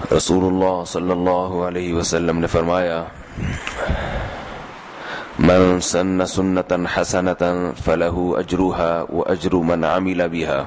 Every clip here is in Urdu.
رسول اللہ صلی اللہ علیہ وسلم نے فرمایا من سن سنتا حسنتا فلہ اجرها واجر من عمل بها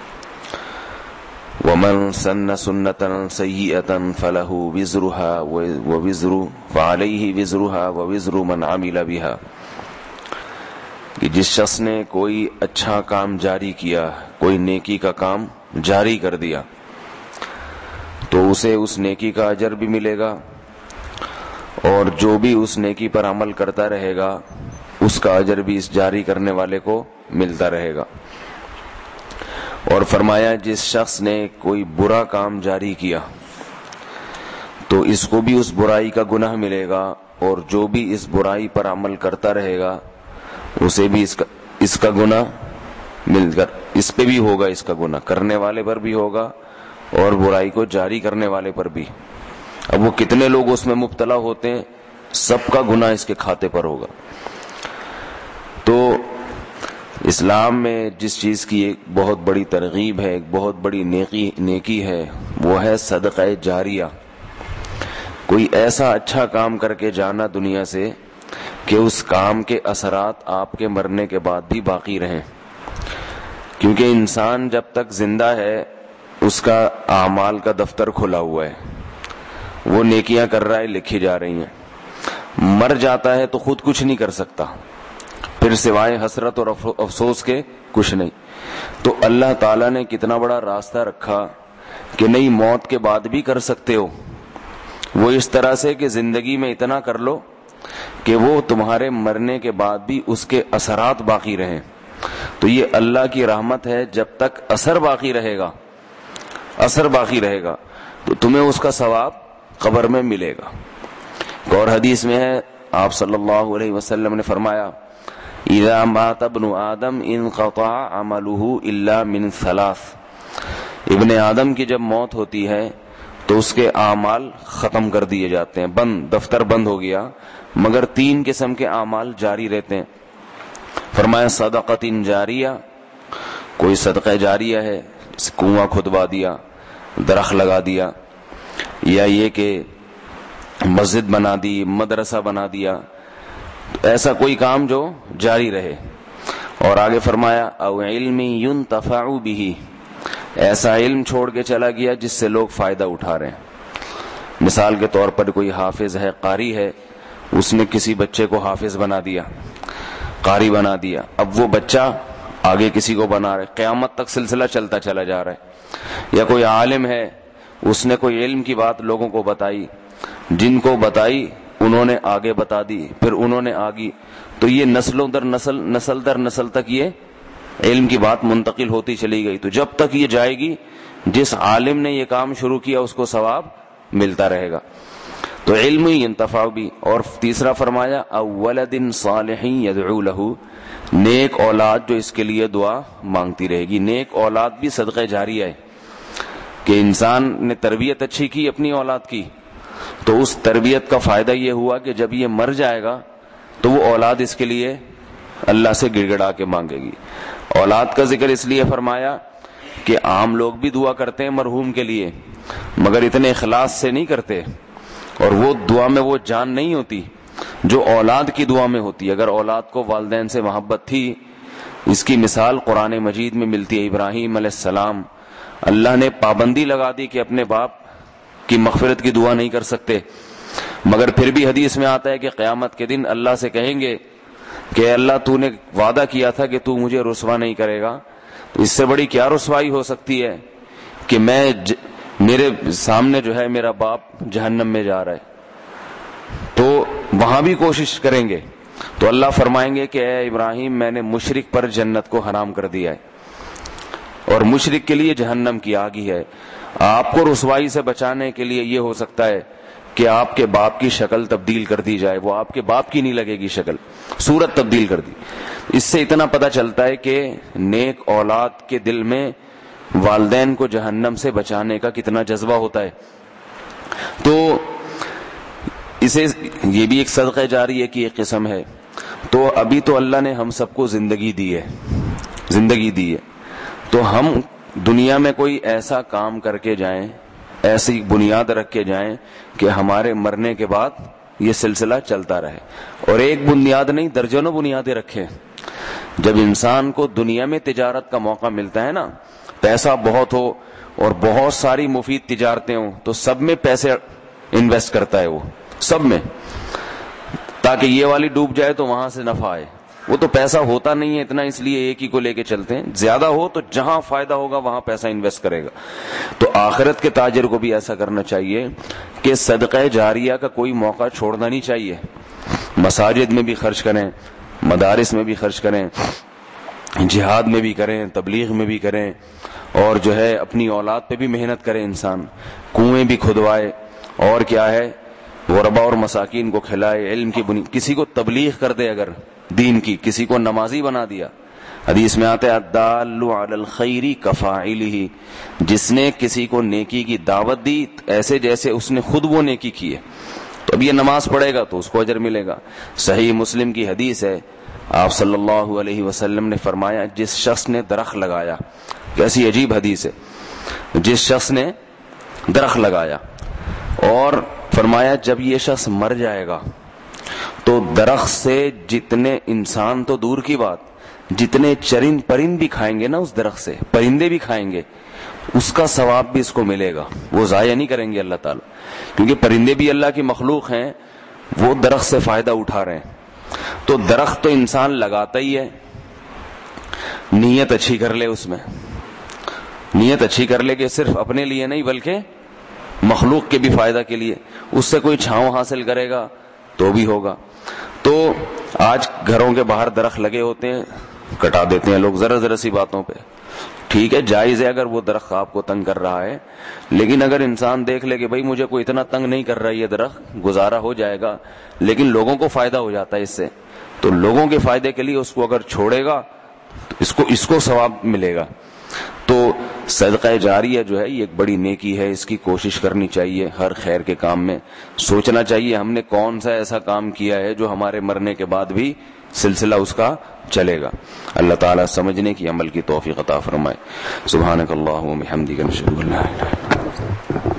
ومن سن سنتا سیئتا فلہ وزرها فعلیہ وزرها ووزر من عمل بها کہ جس شخص نے کوئی اچھا کام جاری کیا، کوئی نیکی کا کام جاری کر دیا، تو اسے اس نیکی کا اجر بھی ملے گا، اور جو بھی اس نیکی پر عمل کرتا رہے گا اس کا اجر بھی اس جاری کرنے والے کو ملتا رہے گا۔ اور فرمایا جس شخص نے کوئی برا کام جاری کیا تو اس کو بھی اس برائی کا گناہ ملے گا، اور جو بھی اس برائی پر عمل کرتا رہے گا اسے بھی اس کا گناہ مل کر اس پہ بھی ہوگا، اس کا گناہ کرنے والے پر بھی ہوگا اور برائی کو جاری کرنے والے پر بھی۔ اب وہ کتنے لوگ اس میں مبتلا ہوتے ہیں، سب کا گناہ اس کے کھاتے پر ہوگا۔ تو اسلام میں جس چیز کی ایک بہت بڑی ترغیب ہے، ایک بہت بڑی نیکی ہے، وہ ہے صدقہ جاریہ۔ کوئی ایسا اچھا کام کر کے جانا دنیا سے کہ اس کام کے اثرات آپ کے مرنے کے بعد بھی باقی رہیں، کیونکہ انسان جب تک زندہ ہے اس کا اعمال کا دفتر کھلا ہوا ہے، وہ نیکیاں کر رہا ہے، لکھی جا رہی ہیں۔ مر جاتا ہے تو خود کچھ نہیں کر سکتا، پھر سوائے حسرت اور افسوس کے کچھ نہیں۔ تو اللہ تعالیٰ نے کتنا بڑا راستہ رکھا کہ نہیں، موت کے بعد بھی کر سکتے ہو، وہ اس طرح سے کہ زندگی میں اتنا کر لو کہ وہ تمہارے مرنے کے بعد بھی اس کے اثرات باقی رہیں۔ تو یہ اللہ کی رحمت ہے، جب تک اثر باقی رہے گا تو تمہیں اس کا ثواب قبر میں ملے گا۔ اور حدیث میں ہے، آپ صلی اللہ علیہ وسلم نے فرمایا اذا مات ابن آدم انقطع عمله الا من ثلاث، ابن آدم کی جب موت ہوتی ہے تو اس کے اعمال ختم کر دیے جاتے ہیں، دفتر بند ہو گیا، مگر 3 قسم کے اعمال جاری رہتے ہیں۔ فرمایا صدقۃ جاریہ، کوئی صدقہ جاریہ ہے، کنواں کھدوا دیا، درخت لگا دیا، یا یہ کہ مسجد بنا دی، مدرسہ بنا دیا، ایسا کوئی کام جو جاری رہے۔ اور آگے فرمایا او علم ينتفع به، ایسا علم چھوڑ کے چلا گیا جس سے لوگ فائدہ اٹھا رہے ہیں۔ مثال کے طور پر کوئی حافظ ہے، قاری ہے، اس نے کسی بچے کو حافظ بنا دیا، قاری بنا دیا، اب وہ بچہ آگے کسی کو بنا رہے، قیامت تک سلسلہ چلتا چلا جا رہا ہے۔ یا کوئی عالم ہے، اس نے کوئی علم کی بات لوگوں کو بتائی، جن کو بتائی انہوں نے آگے بتا دی، پھر انہوں نے آگی، تو یہ نسلوں در نسل، نسل در نسل تک یہ علم کی بات منتقل ہوتی چلی گئی۔ تو جب تک یہ جائے گی، جس عالم نے یہ کام شروع کیا اس کو ثواب ملتا رہے گا۔ تو علم ينتفع بھی۔ اور تیسرا فرمایا او ولد صالح يدعو له، نیک اولاد جو اس کے لیے دعا مانگتی رہے گی۔ نیک اولاد بھی صدقہ جاریہ ہے، کہ انسان نے تربیت اچھی کی اپنی اولاد کی، تو اس تربیت کا فائدہ یہ ہوا کہ جب یہ مر جائے گا تو وہ اولاد اس کے لیے اللہ سے گڑ گڑا کے مانگے گی۔ اولاد کا ذکر اس لیے فرمایا کہ عام لوگ بھی دعا کرتے ہیں مرحوم کے لیے، مگر اتنے اخلاص سے نہیں کرتے، اور وہ دعا میں وہ جان نہیں ہوتی جو اولاد کی دعا میں ہوتی۔ اگر اولاد کو والدین سے محبت تھی، اس کی مثال قرآن مجید میں ملتی ہے۔ ابراہیم علیہ السلام، اللہ نے پابندی لگا دی کہ اپنے باپ کی مغفرت کی دعا نہیں کر سکتے، مگر پھر بھی حدیث میں آتا ہے کہ قیامت کے دن اللہ سے کہیں گے کہ اللہ تو نے وعدہ کیا تھا کہ تو مجھے رسوا نہیں کرے گا، تو اس سے بڑی کیا رسوائی ہو سکتی ہے کہ میرے سامنے جو ہے میرا باپ جہنم میں جا رہا ہے، تو وہاں بھی کوشش کریں گے۔ تو اللہ فرمائیں گے کہ اے ابراہیم، میں نے مشرک پر جنت کو حرام کر دیا ہے، اور مشرک کے لیے جہنم کی آگ ہی ہے۔ آپ کو رسوائی سے بچانے کے لیے یہ ہو سکتا ہے کہ آپ کے باپ کی شکل تبدیل کر دی جائے، وہ آپ کے باپ کی نہیں لگے گی شکل، صورت تبدیل کر دی۔ اس سے اتنا پتہ چلتا ہے کہ نیک اولاد کے دل میں والدین کو جہنم سے بچانے کا کتنا جذبہ ہوتا ہے۔ تو اسے یہ بھی ایک صدقہ جاریہ کی ایک قسم ہے۔ تو ابھی تو اللہ نے ہم سب کو زندگی دی ہے، تو ہم دنیا میں کوئی ایسا کام کر کے جائیں ایسی بنیاد رکھ کے جائیں کہ ہمارے مرنے کے بعد یہ سلسلہ چلتا رہے. اور ایک بنیاد نہیں، درجنوں بنیادیں رکھیں. جب انسان کو دنیا میں تجارت کا موقع ملتا ہے نا، پیسہ بہت ہو اور بہت ساری مفید تجارتیں ہوں، تو سب میں پیسے انویسٹ کرتا ہے وہ، سب میں، تاکہ یہ والی ڈوب جائے تو وہاں سے نفع آئے. وہ تو پیسہ ہوتا نہیں ہے اتنا، اس لیے ایک ہی کو لے کے چلتے ہیں. زیادہ ہو تو جہاں فائدہ ہوگا وہاں پیسہ انویسٹ کرے گا. تو آخرت کے تاجر کو بھی ایسا کرنا چاہیے کہ صدقہ جاریہ کا کوئی موقع چھوڑنا نہیں چاہیے. مساجد میں بھی خرچ کریں، مدارس میں بھی خرچ کریں، جہاد میں بھی کریں، تبلیغ میں بھی کریں، اور جو ہے اپنی اولاد پہ بھی محنت کرے انسان. کنویں بھی کھدوائے، اور کیا ہے، غرباء اور مساکین کو کھلائے، علم کی کسی کو تبلیغ کر دے، اگر دین کی، کسی کو نمازی بنا دیا. حدیث میں آتا ہے الدال علی الخیر کفاعلہ، جس نے کسی کو نیکی کی دعوت دی ایسے جیسے اس نے خود وہ نیکی کی ہے. تو اب یہ نماز پڑھے گا تو اس کو اجر ملے گا. صحیح مسلم کی حدیث ہے، آپ صلی اللہ علیہ وسلم نے فرمایا جس شخص نے درخت لگایا، کیسی عجیب حدیث ہے، جس شخص نے درخت لگایا اور فرمایا جب یہ شخص مر جائے گا تو درخت سے جتنے انسان تو دور کی بات، جتنے چرند پرند بھی کھائیں گے نا اس درخت سے، پرندے بھی کھائیں گے، اس کا ثواب بھی اس کو ملے گا. وہ ضائع نہیں کریں گے اللہ تعالیٰ، کیونکہ پرندے بھی اللہ کی مخلوق ہیں، وہ درخت سے فائدہ اٹھا رہے ہیں. تو درخت تو انسان لگاتا ہی ہے، نیت اچھی کر لے، اس میں نیت اچھی کر لے کہ صرف اپنے لیے نہیں بلکہ مخلوق کے بھی فائدہ کے لیے. اس سے کوئی چھاؤں حاصل کرے گا تو بھی ہوگا. تو آج گھروں کے باہر درخت لگے ہوتے ہیں، کٹا دیتے ہیں لوگ ذرا ذرا سی باتوں پہ. ٹھیک ہے، جائز ہے اگر وہ درخت آپ کو تنگ کر رہا ہے، لیکن اگر انسان دیکھ لے کہ بھائی مجھے کوئی اتنا تنگ نہیں کر رہا ہے، یہ درخت گزارا ہو جائے گا، لیکن لوگوں کو فائدہ ہو جاتا ہے اس سے، تو لوگوں کے فائدے کے لیے اس کو اگر چھوڑے گا تو اس کو ثواب ملے گا. تو صدقہ جاریہ جو ہے یہ ایک بڑی نیکی ہے، اس کی کوشش کرنی چاہیے. ہر خیر کے کام میں سوچنا چاہیے ہم نے کون سا ایسا کام کیا ہے جو ہمارے مرنے کے بعد بھی سلسلہ اس کا چلے گا. اللہ تعالیٰ سمجھنے کی، عمل کی توفیق عطا فرمائے. سبحانک اللہم و بحمدک، نشہد ان لا الہ الا انت.